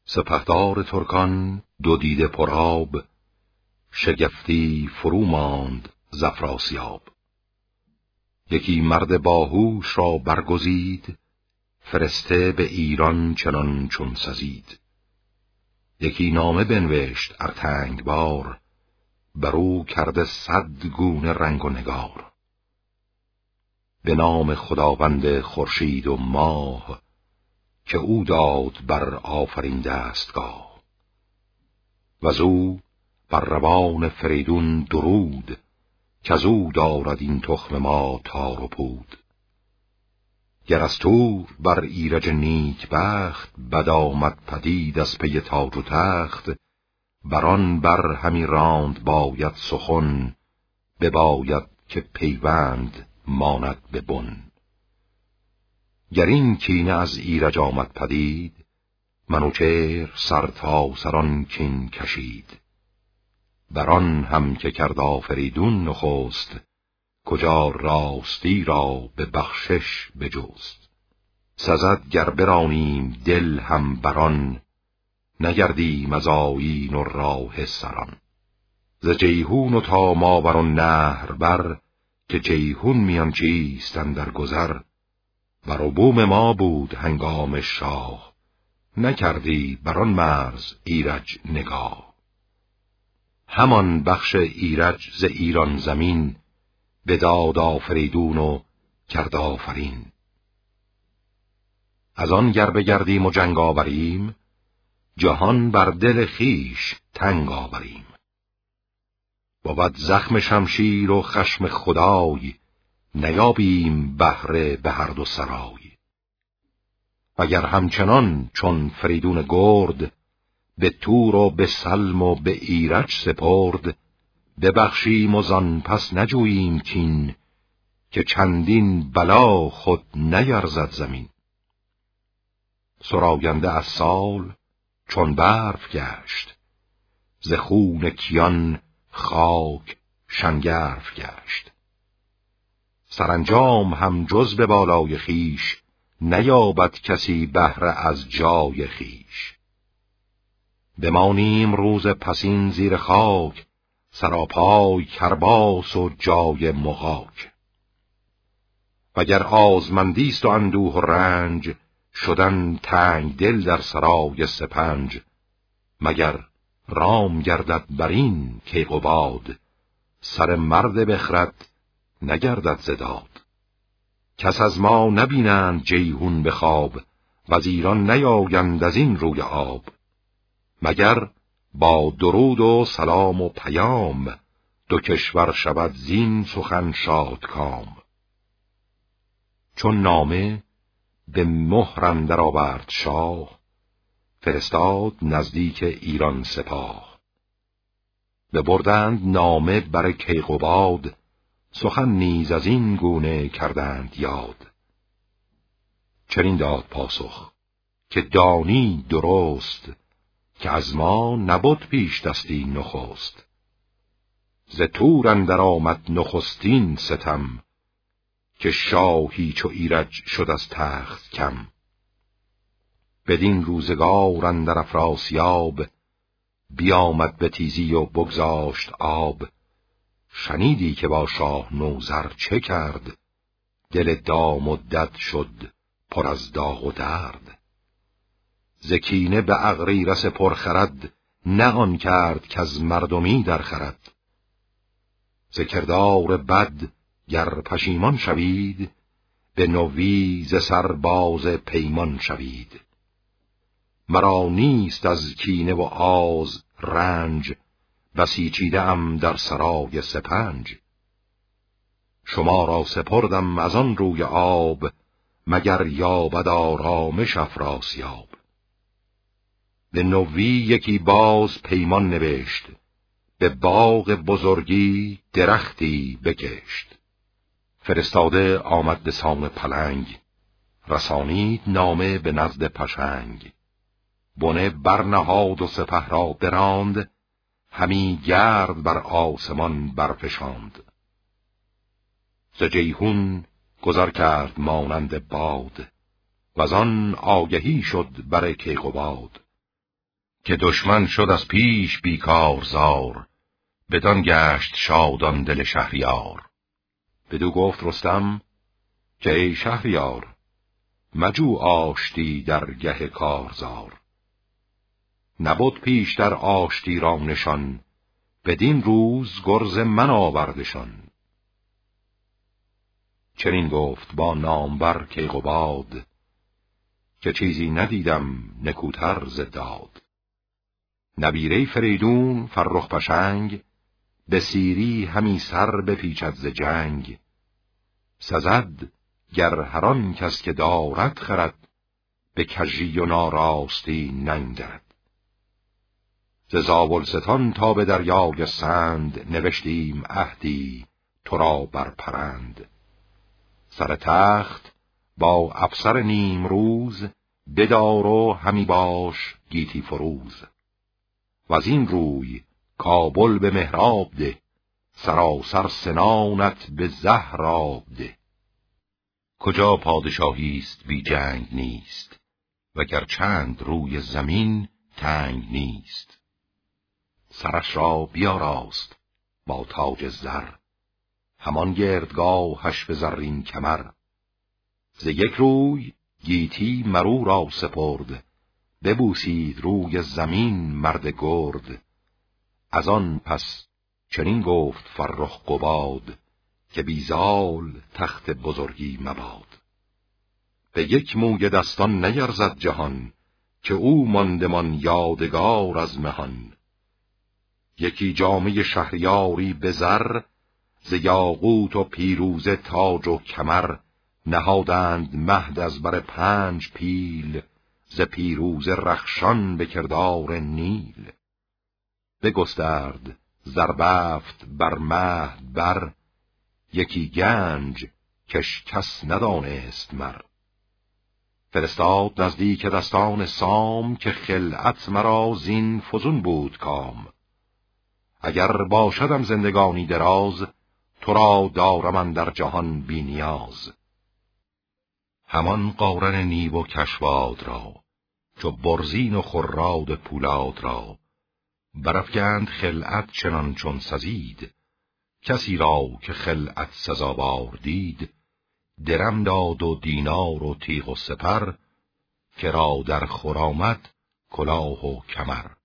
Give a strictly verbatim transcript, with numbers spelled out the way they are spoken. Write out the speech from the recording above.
سپهدار ترکان دو دیده پرآب، شگفتی فرو ماند ز افراسیاب. یکی مرد باهوش را برگزید، فرسته به ایران چنان چون سزید. یکی نامه بنوشت ارتنگ بار، برو کرده صد گونه رنگ و نگار. به نام خداوند خورشید و ماه، که او داد بر آفرین دستگاه. وزو بر روان فریدون درود، که از او دارد این تخم ما تار و پود. گر از تور بر ایرج نیک بخت، بد آمد پدید از پی تاج و تخت. بران بر همی راند باید سخن، بباید که پیوند ماند به بن. گر این کینه از ایرج آمد پدید، منوچهر سر تا سران کین کشید. بران هم که کرد آفریدون نخست، کجا راستی را به بخشش بجست. سزد گر برانیم دل هم بران، نگردیم از آیین و راه سران. ز جیهون و تا ماوران نهر بر، که جیهون میان چیست اندر گذر. بر بوم ما بود هنگام شاه، نکردی بران مرز ایرج نگاه. همان بخش ایرج ز ایران زمین، بداد آفریدون و کرد آفرین. از آن گر بگردیم و جنگ آوریم، جهان بر دل خیش تنگ آوریم. بود زخم شمشیر و خشم خدای، نیابیم بهره به هر دو سرای. وگر همچنان چون فریدون گرد، به تور و به سلم و به ایرج سپرد. ببخشیم و زان پس نجوییم کین، که چندین بلا خود نیرزد زمین. سراینده از سال چون برف گشت، ز خون کیان خاک شنگرف گشت. سرانجام هم جز به بالای خیش، نیابد کسی بهره از جای خیش. بمانیم روز پسین زیر خاک، سراپای کرباس و جای مغاک. وگر آزمندیست و اندوه و رنج، شدن تنگ دل در سرای سپنج. مگر رام گردد برین کیقباد، سر مرد بخرد نگردد زداد. کس از ما نبینند جیهون به خواب، وزیران نیایند از این روی آب. مگر با درود و سلام و پیام، دو کشور شود زین سخن شادکام. چون نامه به مهر اندر آورد شاه، فرستاد نزدیک ایران سپاه. ببردند نامه بر کیقباد، سخن نیز از این گونه کردند یاد. چنین داد پاسخ که دانی درست، که از ما نبود پیش دستی نخست. ز تور اندر آمد نخستین ستم، که شاهی چو ایرج شد از تخت کم. بدین روزگار اندر افراسیاب، بیامد به تیزی و بگذاشت آب. شنیدی که با شاه نوذر چه کرد، دل دام و دد شد پر از داغ و درد. ز کینه به اغریرث پرخرد، نه آن کرد که از مردمی در خرد. ز کردار بد گر پشیمان شوید، به نوی ز سر باز پیمان شوید. مرا نیست از کینه و آز رنج، بسیچیده ام در سرای سپنج. شما را سپردم از آن روی آب، مگر یابد آرامش افراسیاب. به نوی یکی باز پیمان نوشت، به باغ بزرگی درختی بکشت. فرستاده آمد به سان پلنگ، رسانید نامه به نزد پشنگ. بنه برنهاد و سپه را براند، همی گرد بر آسمان برفشاند. ز جیهون گذر کرد مانند باد، وزان آگهی شد بر کیقباد. که دشمن شد از پیش بیکار زار، بدان گشت شادان دل شهریار. بدو گفت رستم که ای شهریار، مجو آشتی در گه کارزار. نبود پیش در آشتی را نشان، بدین روز گرز من آوردشان. چنین گفت با نامور کیقباد، که چیزی ندیدم نکوتر ز داد. نبیره فریدون فرخ پشنگ، به سیری همی سر بپیچد ز جنگ. سزد گر هر آن کس که دارد خرد، به کژی و ناراستی ننگرد. ز زاولستان تا به دریای سند، نوشتیم عهدی تو را برپرند. سر تخت با افسر نیم روز، بدار و همی باش گیتی فروز. و از این روی کابل به مهراب ده، سراسر سنانت به زهر آب ده. کجا پادشاهیست بی جنگ نیست، وگر چند روی زمین تنگ نیست. سرش را بیاراست با تاج زر، همان گردگاهش به زرین کمر. ز یک روی گیتی مرو را سپرد، ببوسید روی زمین مرد گرد. از آن پس چنین گفت فرخ قباد، که بیزال تخت بزرگی مباد. به یک موی دستان نیرزد جهان، که او ماندمان یادگار از مهان. یکی جامه شهریاری به زر، ز یاقوت و پیروزه تاج و کمر. نهادند مهد از بر پنج پیل، ز پیروزه رخشان به کردار نیل. بگسترد زربفت بر مهد بر، یکی گنج کش کس ندانست مر. فرستاد نزدیک دستان سام، که خلعت مرا زین فزون بود کام. اگر باشدم زندگانی دراز، تو را دارم اندر جهان بی نیاز. همان قارن نیو و کشواد را، چو برزین و خراد پولاد را. برافگند خلعت چنان چون سزید، کسی را که خلعت سزاوار دید. درم داد و دینار و تیغ و سپر، که را در خور آمد کلاه و کمر.